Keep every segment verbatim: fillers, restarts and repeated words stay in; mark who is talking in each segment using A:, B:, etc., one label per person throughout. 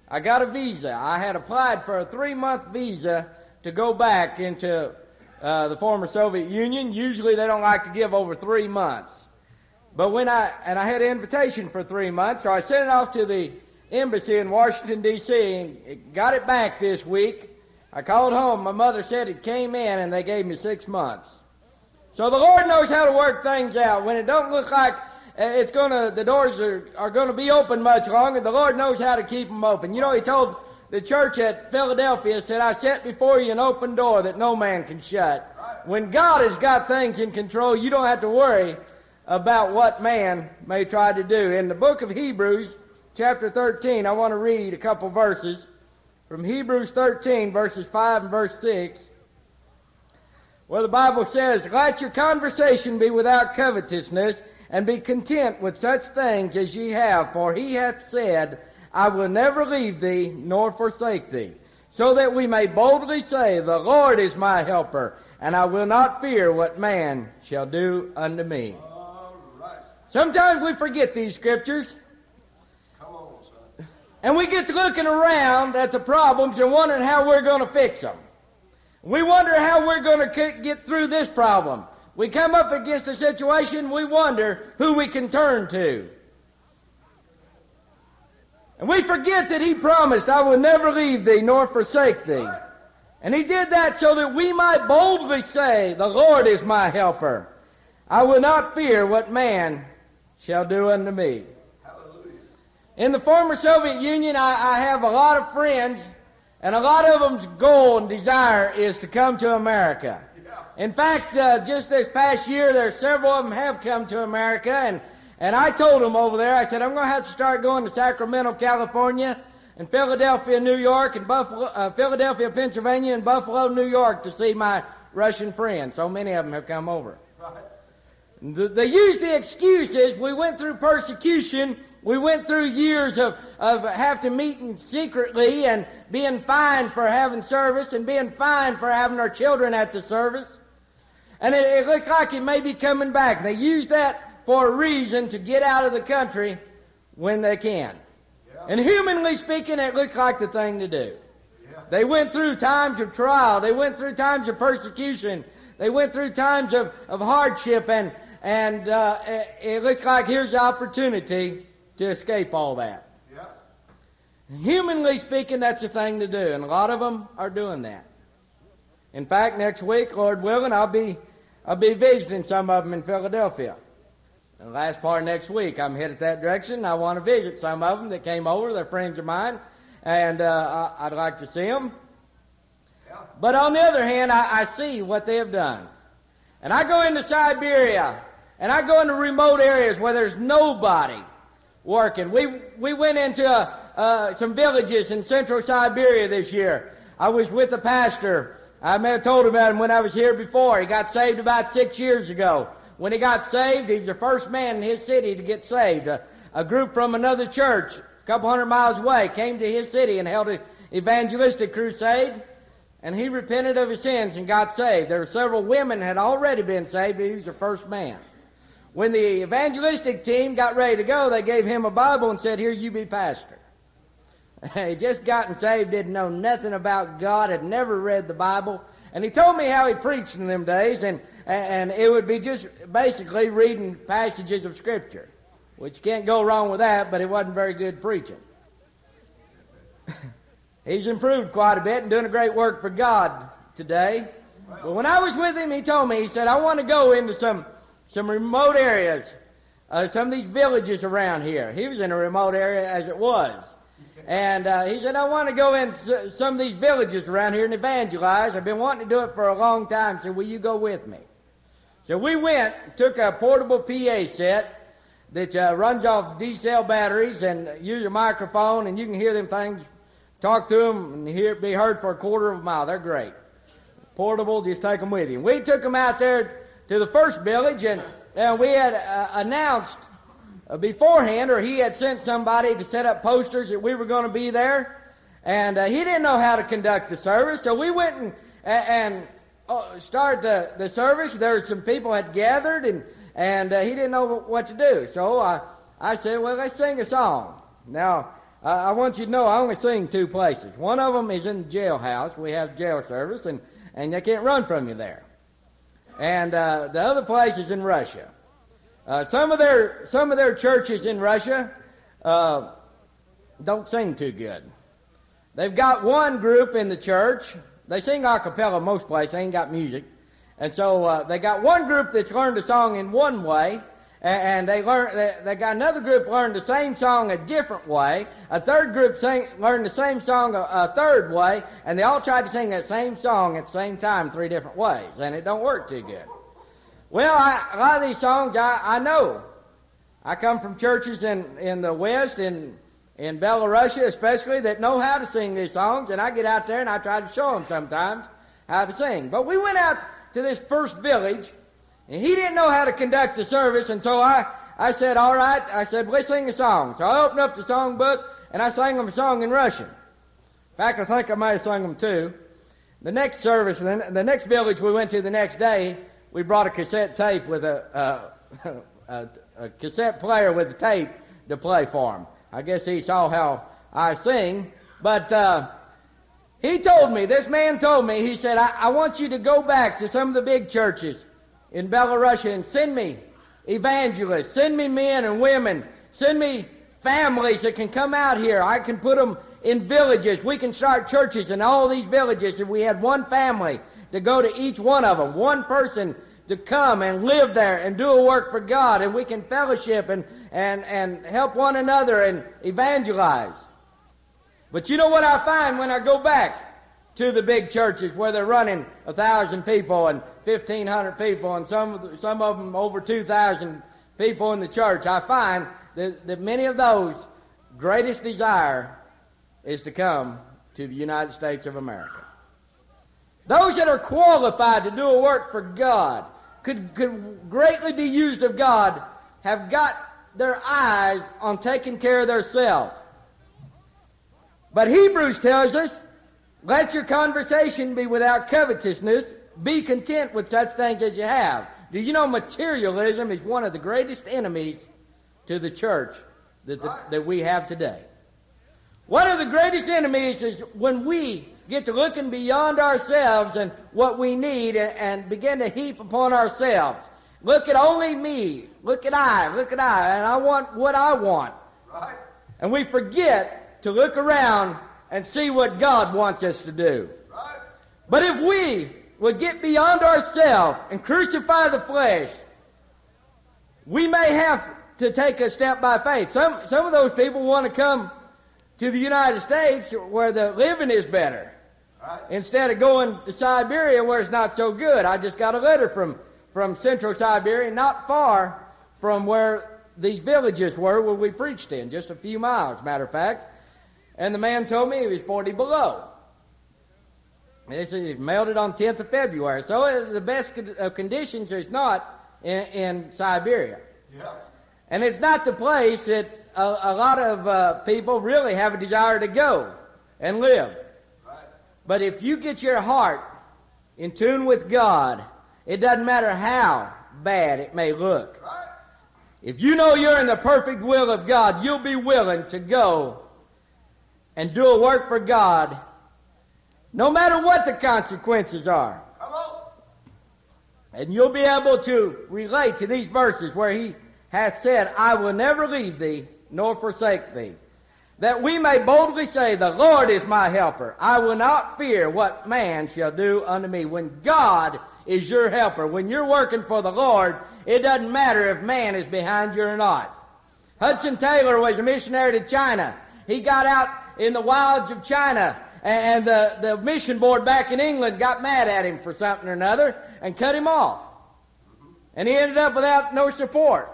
A: I got a visa. I had applied for a three-month visa to go back into uh, the former Soviet Union. Usually they don't like to give over three months. But when I, and I had an invitation for three months, so I sent it off to the embassy in Washington, D C, and got it back this week. I called home. My mother said it came in, and they gave me six months. So the Lord knows how to work things out. When it don't look like it's gonna, the doors are, are gonna be open much longer, the Lord knows how to keep them open. You know, He told the church at Philadelphia, said, I set before you an open door that no man can shut. When God has got things in control, you don't have to worry about what man may try to do. In the book of Hebrews, chapter thirteen, I want to read a couple verses from Hebrews thirteen, verses five and verse six, where the Bible says, let your conversation be without covetousness, and be content with such things as ye have, for he hath said, I will never leave thee nor forsake thee, so that we may boldly say, the Lord is my helper, and I will not fear what man shall do unto me. Sometimes we forget these scriptures.
B: Come on, son.
A: And we get to looking around at the problems and wondering how we're going to fix them. We wonder how we're going to get through this problem. We come up against a situation, we wonder who we can turn to. And we forget that He promised, I will never leave thee nor forsake thee. And He did that so that we might boldly say, the Lord is my helper. I will not fear what man shall do unto me.
B: Hallelujah.
A: In the former Soviet Union, I, I have a lot of friends, and a lot of them's goal and desire is to come to America.
B: Yeah.
A: In fact, uh, just this past year, there several of them have come to America, and, and I told them over there, I said, I'm going to have to start going to Sacramento, California, and Philadelphia, New York, and Buffalo, uh, Philadelphia, Pennsylvania, and Buffalo, New York to see my Russian friends. So many of them have come over.
B: Right.
A: They use the excuses, we went through persecution, we went through years of, of having to meet secretly and being fined for having service and being fined for having our children at the service. And it, it looks like it may be coming back. They use that for a reason to get out of the country when they can.
B: Yeah.
A: And humanly speaking, it looks like the thing to do.
B: Yeah.
A: They went through times of trial, they went through times of persecution, they went through times of, of hardship, and And uh, it, it looks like here's the opportunity to escape all that.
B: Yeah.
A: Humanly speaking, that's the thing to do, and a lot of them are doing that. In fact, next week, Lord willing, I'll be I'll be visiting some of them in Philadelphia. The last part of next week, I'm headed that direction. I want to visit some of them that came over. They're friends of mine, and uh, I, I'd like to see them.
B: Yeah.
A: But on the other hand, I, I see what they have done. And I go into Siberia, and I go into remote areas where there's nobody working. We we went into uh, uh, some villages in central Siberia this year. I was with the pastor. I may have told about him when I was here before. He got saved about six years ago. When he got saved, he was the first man in his city to get saved. A, a group from another church a couple hundred miles away came to his city and held an evangelistic crusade. And he repented of his sins and got saved. There were several women had already been saved, but he was the first man. When the evangelistic team got ready to go, they gave him a Bible and said, here, you be pastor. He just gotten saved, didn't know nothing about God, had never read the Bible. And he told me how he preached in them days, and, and it would be just basically reading passages of Scripture, which can't go wrong with that, but it wasn't very good preaching. He's improved quite a bit and doing a great work for God today. But when I was with him, he told me, he said, I want to go into some some remote areas, uh, some of these villages around here. He was in a remote area as it was. And uh, he said, I want to go into some of these villages around here and evangelize. I've been wanting to do it for a long time. So will you go with me? So we went, took a portable P A set that uh, runs off D-cell batteries and use a microphone, and you can hear them things. Talk to them and hear it be heard for a quarter of a mile. They're great. Portable, just take them with you. We took them out there to the first village, and uh, we had uh, announced uh, beforehand, or he had sent somebody to set up posters that we were going to be there, and uh, he didn't know how to conduct the service, so we went and, and uh, started the, the service. There were some people had gathered, and, and uh, he didn't know what to do. So I, I said, well, let's sing a song. Now, I want you to know I only sing two places. One of them is in the jailhouse. We have jail service, and, and they can't run from you there. And uh, the other place is in Russia. Uh, some of their some of their churches in Russia uh, don't sing too good. They've got one group in the church. They sing a cappella most places. They ain't got music. And so uh, they got one group that's learned a song in one way, and they learn. They, they got another group learned the same song a different way. A third group sing, learned the same song a, a third way, and they all tried to sing that same song at the same time three different ways, and it don't work too good. Well, I, a lot of these songs I, I know. I come from churches in, in the West, in in Belarusia especially, that know how to sing these songs, and I get out there and I try to show them sometimes how to sing. But we went out to this first village, and he didn't know how to conduct the service, and so I, I said, all right, I said, let's sing a song. So I opened up the songbook, and I sang them a song in Russian. In fact, I think I might have sung them too. The next service, the, the next village we went to the next day, we brought a cassette tape with a, a, a, a cassette player with a tape to play for him. I guess he saw how I sing, but uh, he told me, this man told me, he said, I, I want you to go back to some of the big churches in Belarusia and send me evangelists, send me men and women, send me families that can come out here. I can put them in villages. We can start churches in all these villages if we had one family to go to each one of them, one person to come and live there and do a work for God, and we can fellowship and, and, and help one another and evangelize. But you know what I find when I go back to the big churches where they're running a thousand people and fifteen hundred people and some of, the, some of them over two thousand people in the church? I find that, that many of those greatest desire is to come to the United States of America. Those that are qualified to do a work for God, could, could greatly be used of God, have got their eyes on taking care of themselves. But Hebrews tells us, let your conversation be without covetousness, be content with such things as you have. Do you know materialism is one of the greatest enemies to the church that, the, that we have today? One of the greatest enemies is when we get to looking beyond ourselves and what we need and, and begin to heap upon ourselves. Look at only me. Look at I. Look at I. And I want what I want.
B: Right.
A: And we forget to look around and see what God wants us to do.
B: Right.
A: But if we would get beyond ourselves and crucify the flesh, we may have to take a step by faith. Some, some of those people want to come to the United States where the living is better, right, instead of going to Siberia where it's not so good. I just got a letter from, from central Siberia, not far from where these villages were where we preached in, just a few miles, matter of fact. And the man told me it was forty below. And he said it melted on tenth of February. So it, the best of conditions is not in, in Siberia.
B: Yeah.
A: And it's not the place that a, a lot of uh, people really have a desire to go and live.
B: Right.
A: But if you get your heart in tune with God, it doesn't matter how bad it may look.
B: Right.
A: If you know you're in the perfect will of God, you'll be willing to go and do a work for God, no matter what the consequences are.
B: Come on.
A: And you'll be able to relate to these verses where he hath said, I will never leave thee, nor forsake thee. That we may boldly say, the Lord is my helper. I will not fear what man shall do unto me. When God is your helper, when you're working for the Lord, it doesn't matter if man is behind you or not. Hudson Taylor was a missionary to China. He got out in the wilds of China, and the, the mission board back in England got mad at him for something or another and cut him off. And he ended up without no support.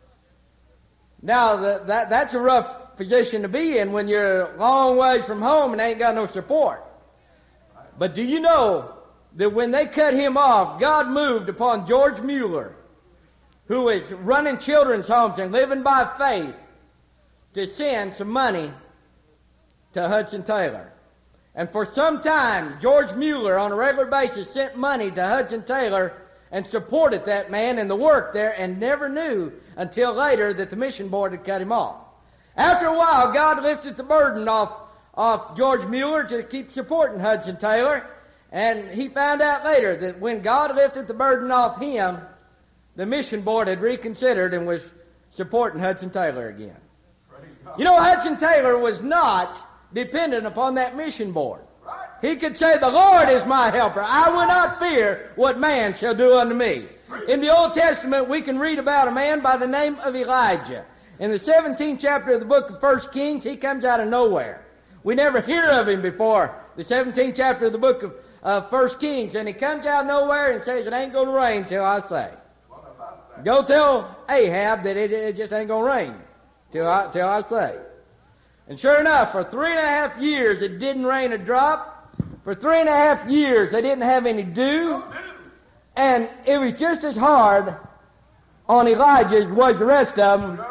A: Now, the, that that's a rough position to be in when you're a long ways from home and ain't got no support. But do you know that when they cut him off, God moved upon George Mueller, who is running children's homes and living by faith, to send some money to Hudson Taylor. And for some time, George Mueller, on a regular basis, sent money to Hudson Taylor and supported that man in the work there, and never knew until later that the mission board had cut him off. After a while, God lifted the burden off, off George Mueller to keep supporting Hudson Taylor. And he found out later that when God lifted the burden off him, the mission board had reconsidered and was supporting Hudson Taylor again. You know, Hudson Taylor was not dependent upon that mission board. He could say, the Lord is my helper. I will not fear what man shall do unto me. In the Old Testament, we can read about a man by the name of Elijah. In the seventeenth chapter of the book of First Kings, he comes out of nowhere. We never hear of him before the seventeenth chapter of the book of uh, First Kings. And he comes out of nowhere and says, it ain't going to rain till I say. Go tell Ahab that it, it just ain't going to rain till I, till I say. And sure enough, for three and a half years, it didn't rain a drop. For three and a half years, they didn't have any dew. And it was just as hard on Elijah as was the rest of them,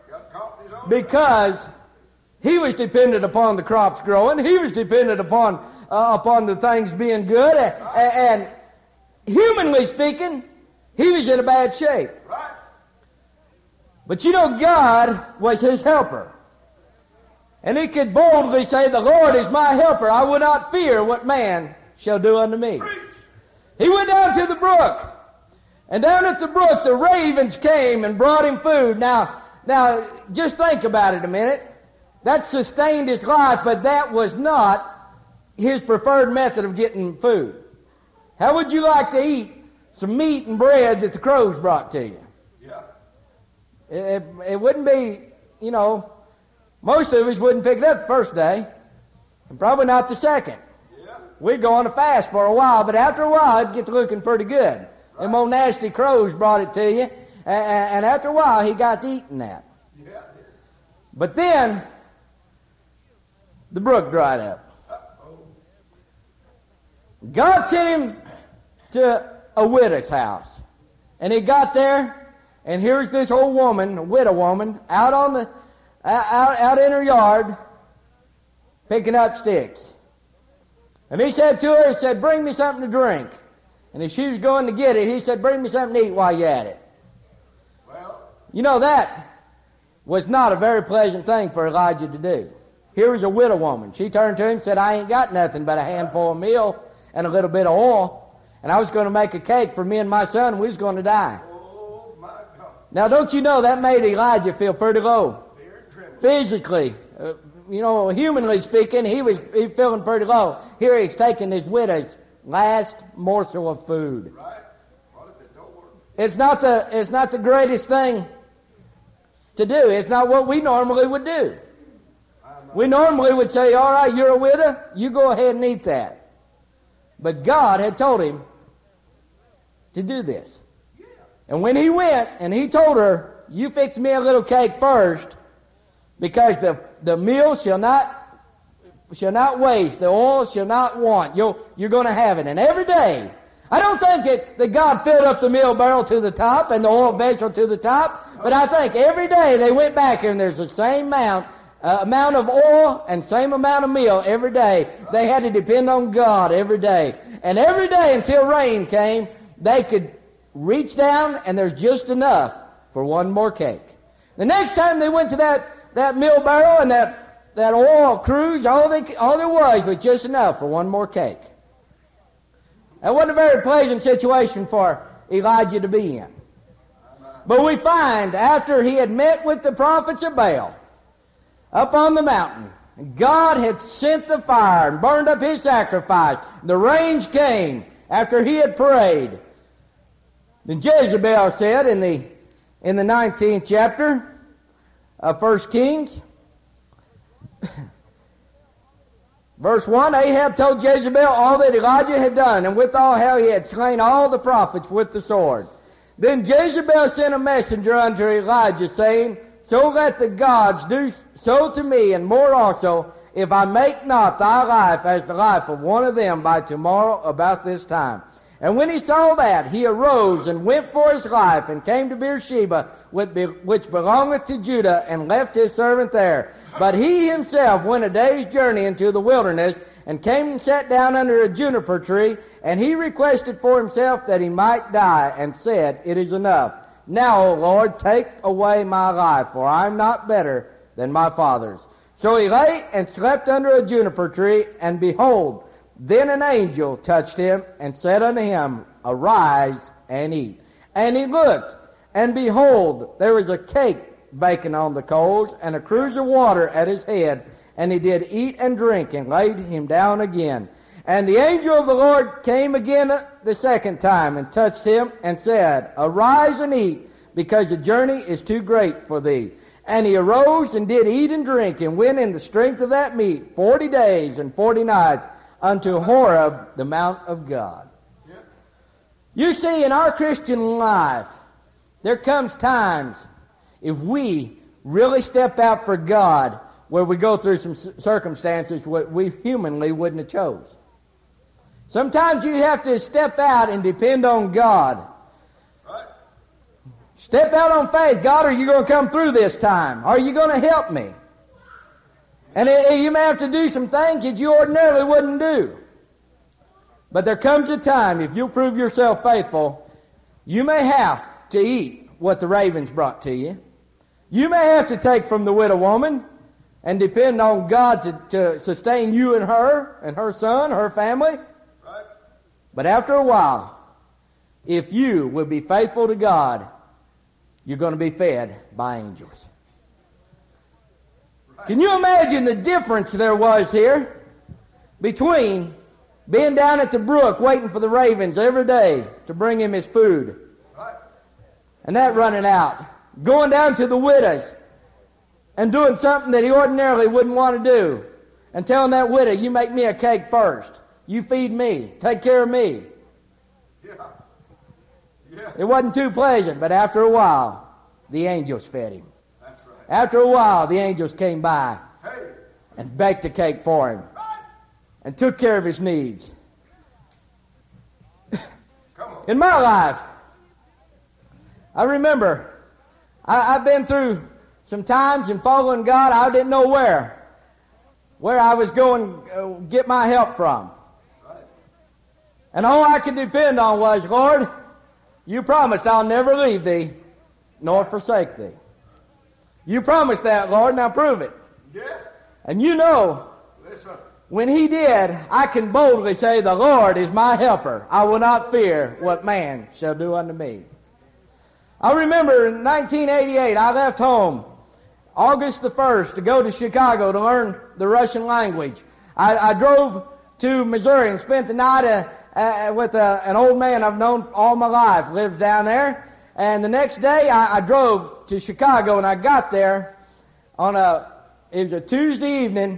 A: because he was dependent upon the crops growing. He was dependent upon uh, upon the things being good. And, and humanly speaking, he was in a bad shape. But you know, God was his helper. And he could boldly say, the Lord is my helper. I will not fear what man shall do unto me. He went down to the brook. And down at the brook, the ravens came and brought him food. Now, now, just think about it a minute. That sustained his life, but that was not his preferred method of getting food. How would you like to eat some meat and bread that the crows brought to you?
B: Yeah.
A: It, it wouldn't be, you know, most of us wouldn't pick it up the first day, and probably not the second.
B: Yeah.
A: We'd go on a fast for a while, but after a while, it'd get to looking pretty good. Right. Them old nasty crows brought it to you, and, and after a while, he got to eating that.
B: Yeah.
A: But then, the brook dried up.
B: Uh-oh.
A: God sent him to a widow's house. And he got there, and here's this old woman, a widow woman, out on the, out, out in her yard, picking up sticks. And he said to her, he said, bring me something to drink. And as she was going to get it, he said, bring me something to eat while you're at it.
B: Well,
A: You know, that was not a very pleasant thing for Elijah to do. Here was a widow woman. She turned to him and said, I ain't got nothing but a handful of meal and a little bit of oil. And I was going to make a cake for me and my son. We was going to die.
B: oh my God.
A: Now, don't you know that made Elijah feel pretty low?
B: Fear and trembling.
A: Physically, uh, you know, humanly speaking, he was he feeling pretty low. Here he's taking his widow's last morsel of food.
B: Right? What if it don't work?
A: It's not the it's not the greatest thing to do. It's not what we normally would do. We normally would say, all right, you're a widow, you go ahead and eat that. But God had told him to do this.
B: Yeah.
A: And when he went and he told her, you fix me a little cake first, because the, the meal shall not shall not waste, the oil shall not want. You'll, you're going to have it. And every day, I don't think that, that God filled up the meal barrel to the top and the oil vessel to the top, but I think every day they went back here and there's the same amount Uh, amount of oil and same amount of meal every day. They had to depend on God every day. And every day until rain came, they could reach down and there's just enough for one more cake. The next time they went to that, that meal barrel and that, that oil cruise, all, they, all there was was just enough for one more cake. That wasn't a very pleasant situation for Elijah to be in. But we find after he had met with the prophets of Baal, up on the mountain, God had sent the fire and burned up his sacrifice. The rains came after he had prayed. Then Jezebel said in the in the nineteenth chapter of First Kings, verse one, Ahab told Jezebel all that Elijah had done, and withal how he had slain all the prophets with the sword. Then Jezebel sent a messenger unto Elijah, saying, so let the gods do so to me, and more also, if I make not thy life as the life of one of them by tomorrow about this time. And when he saw that, he arose and went for his life, and came to Beersheba, which belongeth to Judah, and left his servant there. But he himself went a day's journey into the wilderness, and came and sat down under a juniper tree, and he requested for himself that he might die, and said, it is enough. Now, O Lord, take away my life, for I am not better than my fathers. So he lay and slept under a juniper tree, and behold, then an angel touched him and said unto him, Arise and eat. And he looked, and behold, there was a cake baking on the coals, and a cruse of water at his head. And he did eat and drink, and laid him down again. And the angel of the Lord came again the second time, and touched him, and said, Arise and eat, because the journey is too great for thee. And he arose and did eat and drink, and went in the strength of that meat forty days and forty nights unto Horeb, the mount of God.
B: Yeah.
A: You see, in our Christian life, there comes times, if we really step out for God, where we go through some circumstances what we humanly wouldn't have chose. Sometimes you have to step out and depend on God.
B: Right.
A: Step out on faith. God, are you going to come through this time? Are you going to help me? And it, you may have to do some things that you ordinarily wouldn't do. But there comes a time, if you'll prove yourself faithful, you may have to eat what the ravens brought to you. You may have to take from the widow woman and depend on God to, to sustain you and her and her son, her family.
B: Right.
A: But after a while, if you will be faithful to God, you're going to be fed by angels.
B: Right.
A: Can you imagine the difference there was here between being down at the brook waiting for the ravens every day to bring him his food,
B: Right.
A: and that running out, going down to the widow's and doing something that he ordinarily wouldn't want to do, and telling that widow, you make me a cake first, you feed me, take care of me.
B: Yeah. Yeah.
A: It wasn't too pleasant, but after a while, the angels fed him.
B: That's right.
A: After a while, the angels came by
B: Hey.
A: and baked a cake for him
B: Right.
A: and took care of his needs.
B: Come on.
A: In my life, I remember I, I've been through some times in following God. I didn't know where, where I was going to uh, get my help from.
B: Right.
A: And all I could depend on was, Lord, you promised I'll never leave thee nor forsake thee. You promised that, Lord, now prove it.
B: Yeah.
A: And you know,
B: Listen.
A: when he did, I can boldly say, the Lord is my helper. I will not fear what man shall do unto me. I remember in nineteen eighty-eight, I left home August the first to go to Chicago to learn the Russian language. I, I drove to Missouri and spent the night uh, uh, with uh, an old man I've known all my life, lives down there. And the next day I, I drove to Chicago, and I got there on a, it was a Tuesday evening.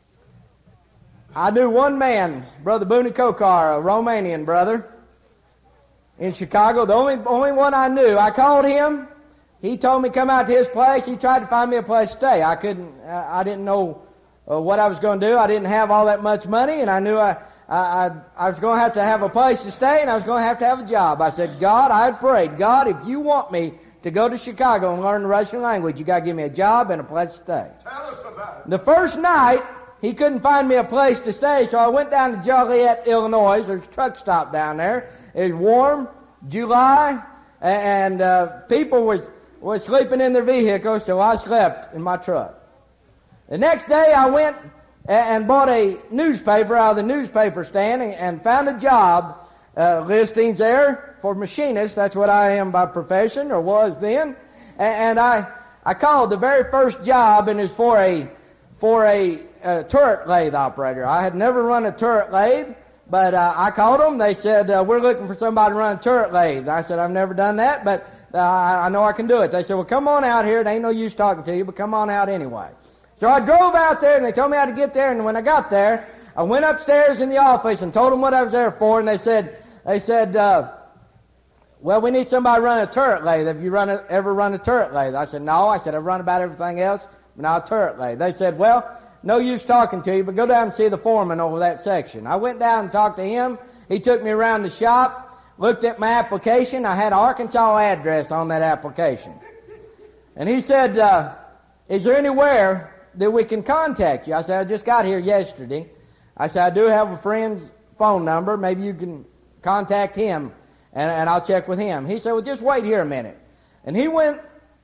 A: I knew one man, Brother Booney Kokar, a Romanian brother in Chicago, the only only one I knew. I called him. He told me to come out to his place. He tried to find me a place to stay. I couldn't, I didn't know uh, what I was going to do. I didn't have all that much money, and I knew I, I, I, I was going to have to have a place to stay, and I was going to have to have a job. I said, God, I had prayed, God, if you want me to go to Chicago and learn the Russian language, you got to give me a job and a place to stay.
B: Tell us about it.
A: The first night, he couldn't find me a place to stay, so I went down to Joliet, Illinois. There's a truck stop down there. It was warm, July, and uh, people was was sleeping in their vehicles, so I slept in my truck. The next day, I went and bought a newspaper out of the newspaper stand and, and found a job uh, listings there for machinist. That's what I am by profession, or was then. And, and I I called the very first job, and it was for a for a, a turret lathe operator. I had never run a turret lathe, but uh, I called them. They said, uh, we're looking for somebody to run a turret lathe. I said, I've never done that, but uh, I know I can do it. They said, well, come on out here. It ain't no use talking to you, but come on out anyway. So I drove out there, and they told me how to get there, and when I got there, I went upstairs in the office and told them what I was there for, and they said, they said, uh, well, we need somebody to run a turret lathe. Have you run a, ever run a turret lathe? I said, no. I said, I've run about everything else, but not a turret lathe. They said, well, no use talking to you, but go down and see the foreman over that section. I went down and talked to him. He took me around the shop, looked at my application. I had an Arkansas address on that application. And he said, uh, is there anywhere that we can contact you? I said, I just got here yesterday. I said, I do have a friend's phone number. Maybe you can contact him, and, and I'll check with him. He said, well, just wait here a minute. And he went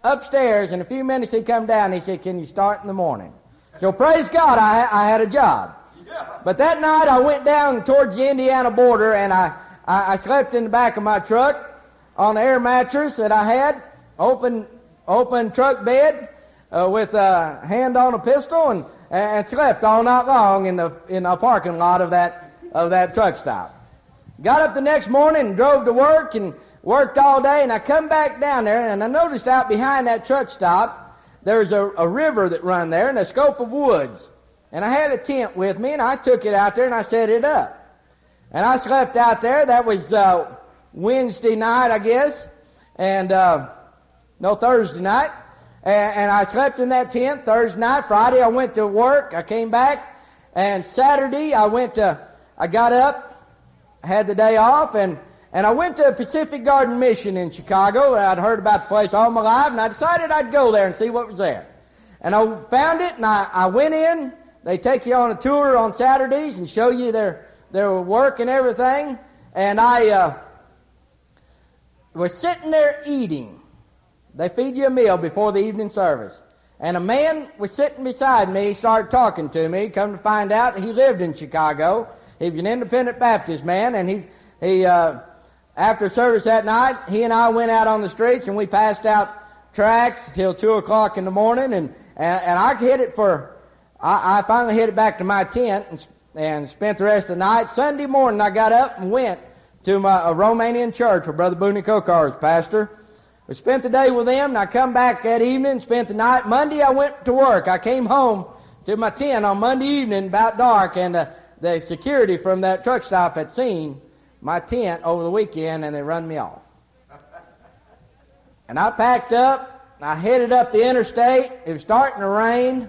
A: upstairs. In a few minutes he come down. He said, "Can you start in the morning?" So praise God, I, I had a job.
B: Yeah.
A: But that night I went down towards the Indiana border, and I, I, I slept in the back of my truck on the air mattress that I had, open open truck bed uh, with a hand on a pistol, and, and slept all night long in the in the parking lot of that of that truck stop. Got up the next morning and drove to work and worked all day, and I come back down there, and I noticed out behind that truck stop there's a, a river that run there and a scope of woods. And I had a tent with me, and I took it out there and I set it up. And I slept out there. That was uh, Wednesday night, I guess, and uh, no, Thursday night. And, and I slept in that tent Thursday night. Friday I went to work. I came back, and Saturday I went to. I got up, had the day off, and and I went to Pacific Garden Mission in Chicago. I'd heard about the place all my life, and I decided I'd go there and see what was there. And I found it, and I, I went in. They take you on a tour on Saturdays and show you their their work and everything. And I uh, was sitting there eating. They feed you a meal before the evening service. And a man was sitting beside me. He started talking to me. Come to find out, he lived in Chicago. He was an independent Baptist man, and he he uh, after service that night, he and I went out on the streets and we passed out tracts till two o'clock in the morning, and and, and I hit it for. I, I finally hit it back to my tent and, and spent the rest of the night. Sunday morning, I got up and went to my a Romanian church where Brother Booney Kokar was pastor. We spent the day with them, and I come back that evening and spent the night. Monday, I went to work. I came home to my tent on Monday evening about dark, and uh, the security from that truck stop had seen my tent over the weekend, and they run me off. And I packed up, and I headed up the interstate. It was starting to rain.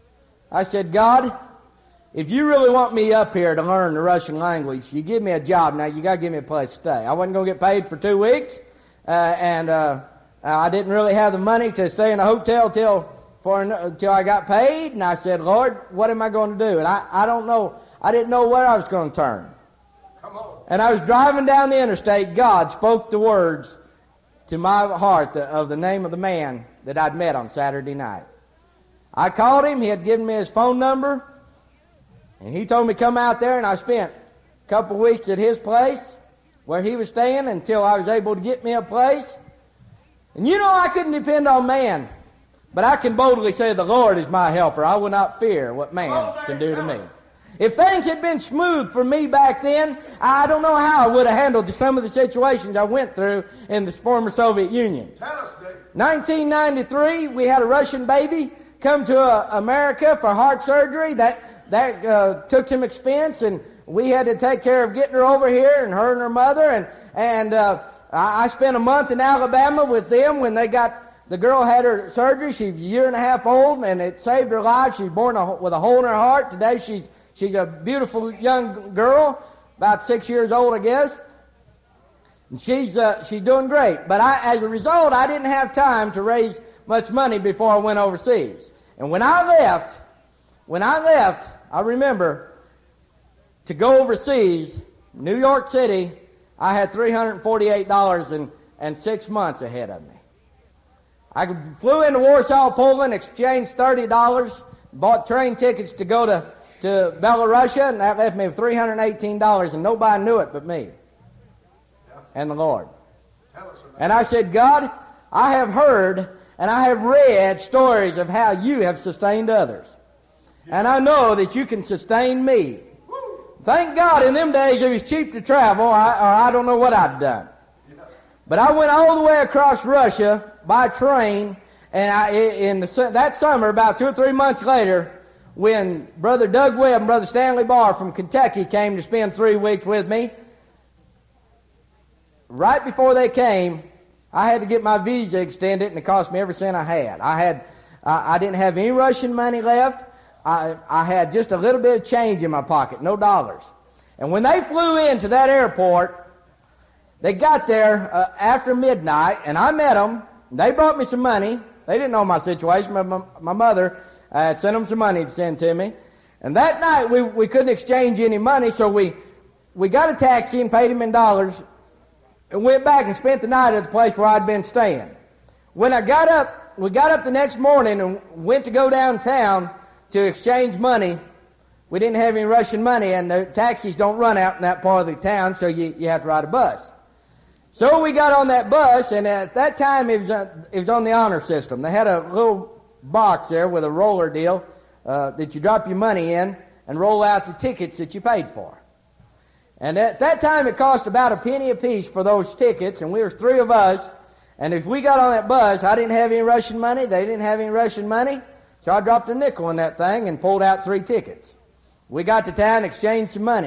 A: I said, "God, if you really want me up here to learn the Russian language, you give me a job. Now, you got to give me a place to stay." I wasn't going to get paid for two weeks, uh, and uh, I didn't really have the money to stay in a hotel till for until I got paid. And I said, "Lord, what am I going to do?" And I, I don't know. I didn't know where I was going to turn.
B: Come on.
A: And I was driving down the interstate. God spoke the words to my heart of the name of the man that I'd met on Saturday night. I called him. He had given me his phone number, and he told me to come out there, and I spent a couple of weeks at his place where he was staying until I was able to get me a place. And you know, I couldn't depend on man, but I can boldly say the Lord is my helper. I will not fear what man can do to me. If things had been smooth for me back then, I don't know how I would have handled some of the situations I went through in the former Soviet Union.
B: Tell us, Dave.
A: nineteen ninety-three, we had a Russian baby come to uh, America for heart surgery. That that uh, took some expense, and we had to take care of getting her over here, and her and her mother. And and uh, I, I spent a month in Alabama with them when they got the girl had her surgery. She was a year and a half old, and it saved her life. She was born a, with a hole in her heart. Today she's she's a beautiful young girl, about six years old, I guess. And she's uh, she's doing great. But I, as a result, I didn't have time to raise much money before I went overseas. And when I left, when I left, I remember to go overseas, New York City, I had three hundred forty-eight dollars and, and six months ahead of me. I flew into Warsaw, Poland, exchanged thirty dollars, bought train tickets to go to, to Belarusia, and that left me with three hundred eighteen dollars, and nobody knew it but me and the Lord. And I said, "God, I have heard and I have read stories of how you have sustained others. And I know that you can sustain me." Thank God in them days it was cheap to travel, I, or I don't know what I'd done. But I went all the way across Russia by train, and I, in the, that summer, about two or three months later, when Brother Doug Webb and Brother Stanley Barr from Kentucky came to spend three weeks with me, right before they came, I had to get my visa extended, and it cost me every cent I had. I had, uh, I didn't have any Russian money left. I, I had just a little bit of change in my pocket, no dollars. And when they flew into that airport, they got there uh, after midnight, and I met them. They brought me some money. They didn't know my situation, but my, my mother uh, had sent them some money to send to me. And that night we we couldn't exchange any money, so we we got a taxi and paid him in dollars, and went back and spent the night at the place where I'd been staying. When I got up we got up the next morning and went to go downtown to exchange money. We didn't have any Russian money, and the taxis don't run out in that part of the town, so you, you have to ride a bus. So we got on that bus, and at that time it was, uh, it was on the honor system. They had a little box there with a roller deal uh, that you drop your money in and roll out the tickets that you paid for. And at that time it cost about a penny apiece for those tickets, and we were three of us. And if we got on that bus, I didn't have any Russian money, they didn't have any Russian money, so I dropped a nickel in that thing and pulled out three tickets. We got to town, exchanged some money,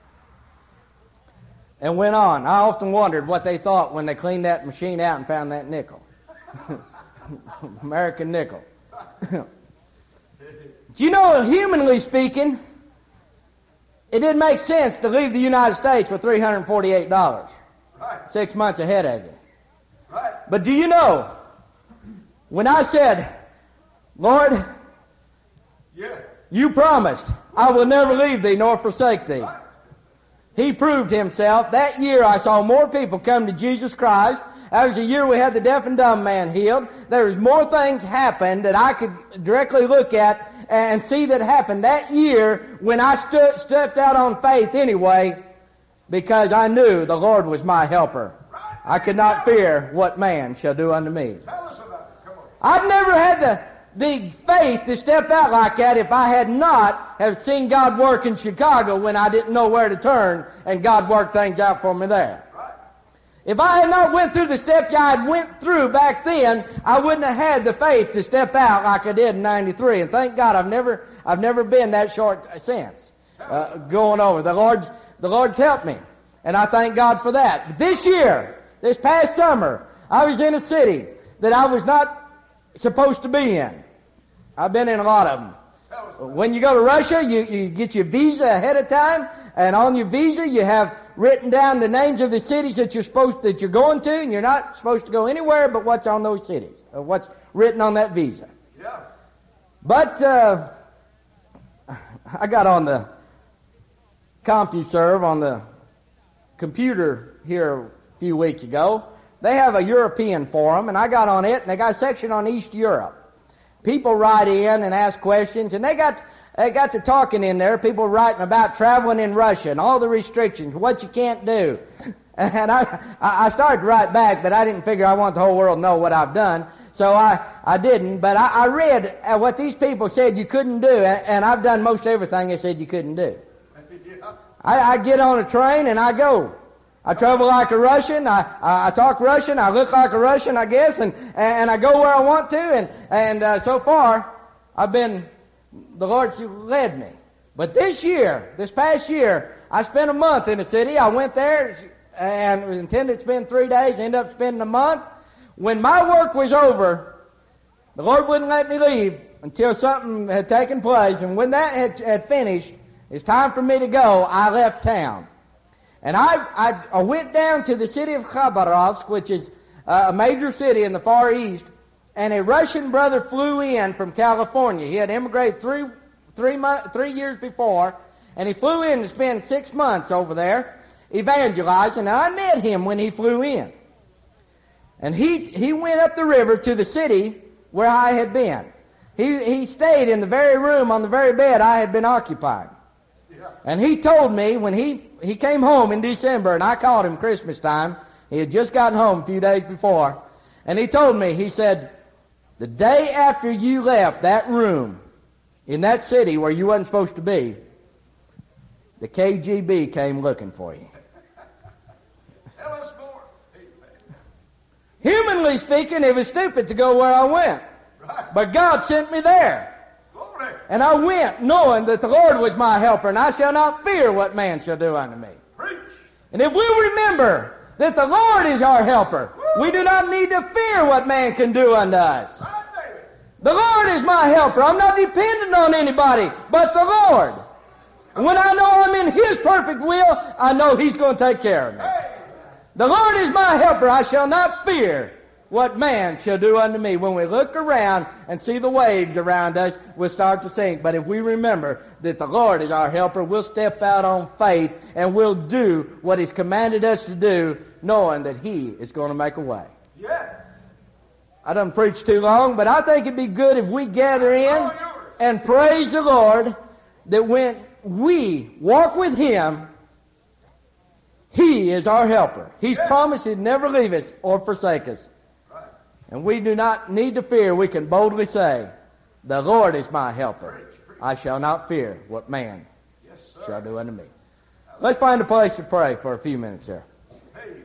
A: and went on. I often wondered what they thought when they cleaned that machine out and found that nickel. American nickel. Do you know, humanly speaking, it didn't make sense to leave the United States for three hundred forty-eight dollars,
B: Right.
A: six months ahead of you.
B: Right.
A: But do you know, when I said, Lord,
B: Yeah.
A: you promised, I will never leave thee nor forsake thee.
B: Right.
A: He proved himself. That year I saw more people come to Jesus Christ. That was the year we had the deaf and dumb man healed. There was more things happen that I could directly look at and see that happened that year when I stood, stepped out on faith anyway, because I knew the Lord was my helper.
B: Right.
A: I could not fear what man shall do unto me.
B: Tell us about it. Come on.
A: I'd never had the, the faith to step out like that if I had not have seen God work in Chicago when I didn't know where to turn, and God worked things out for me there.
B: Right.
A: If I had not went through the steps I had went through back then, I wouldn't have had the faith to step out like I did in ninety-three. And thank God I've never I've never been that short since uh, going over. The Lord's the Lord's helped me, and I thank God for that. But this year, this past summer, I was in a city that I was not supposed to be in. I've been in a lot of them. When you go to Russia, you, you get your visa ahead of time, and on your visa you have written down the names of the cities that you're supposed that you're going to, and you're not supposed to go anywhere but what's on those cities, or what's written on that visa.
B: Yeah.
A: But uh, I got on the CompuServe on the computer here a few weeks ago. They have a European forum, and I got on it, and they got a section on East Europe. People write in and ask questions, and they got they got to talking in there. People writing about traveling in Russia and all the restrictions, what you can't do. And I I started to write back, but I didn't figure I want the whole world to know what I've done, so I, I didn't. But I, I read what these people said you couldn't do, and I've done most everything they said you couldn't do.
B: Yeah.
A: I, I get on a train and I go. I travel like a Russian. I, I, I talk Russian. I look like a Russian, I guess, and and I go where I want to. And and uh, so far, I've been the Lord's led me. But this year, this past year, I spent a month in the city. I went there and was intended to spend three days. Ended up spending a month. When my work was over, the Lord wouldn't let me leave until something had taken place. And when that had, had finished, it's time for me to go. I left town. And I, I, I went down to the city of Khabarovsk, which is uh, a major city in the Far East, and a Russian brother flew in from California. He had immigrated three, three, month, three years before, and he flew in to spend six months over there evangelizing, and I met him when he flew in. And he, he went up the river to the city where I had been. He, he stayed in the very room on the very bed I had been occupying. And he told me when he, he came home in December, and I called him Christmas time. He had just gotten home a few days before. And he told me, he said, the day after you left that room in that city where you wasn't supposed to be, the K G B came looking for you.
B: Tell us more.
A: Humanly speaking, it was stupid to go where I went.
B: Right.
A: But God sent me there.
B: Glory.
A: And I went knowing that the Lord was my helper, and I shall not fear what man shall do unto me.
B: Preach.
A: And if we remember that the Lord is our helper, we do not need to fear what man can do unto us.
B: Right there.
A: The Lord is my helper. I'm not dependent on anybody but the Lord. And when I know I'm in His perfect will, I know He's going to take care of me.
B: Hey.
A: The Lord is my helper. I shall not fear what man shall do unto me. When we look around and see the waves around us, we'll start to sink. But if we remember that the Lord is our helper, we'll step out on faith and we'll do what He's commanded us to do, knowing that He is going to make a way.
B: Yeah.
A: I done preached too long, but I think it'd be good if we gather in
B: All yours.
A: and praise the Lord that when we walk with Him, He is our helper. He's
B: Yes.
A: promised He'd never leave us or forsake us.
B: Right.
A: And we do not need to fear. We can boldly say, the Lord is my helper.
B: Preach, preach.
A: I shall not fear what man
B: Yes, sir.
A: shall do unto me. Let's find a place to pray for a few minutes here.
B: Amen.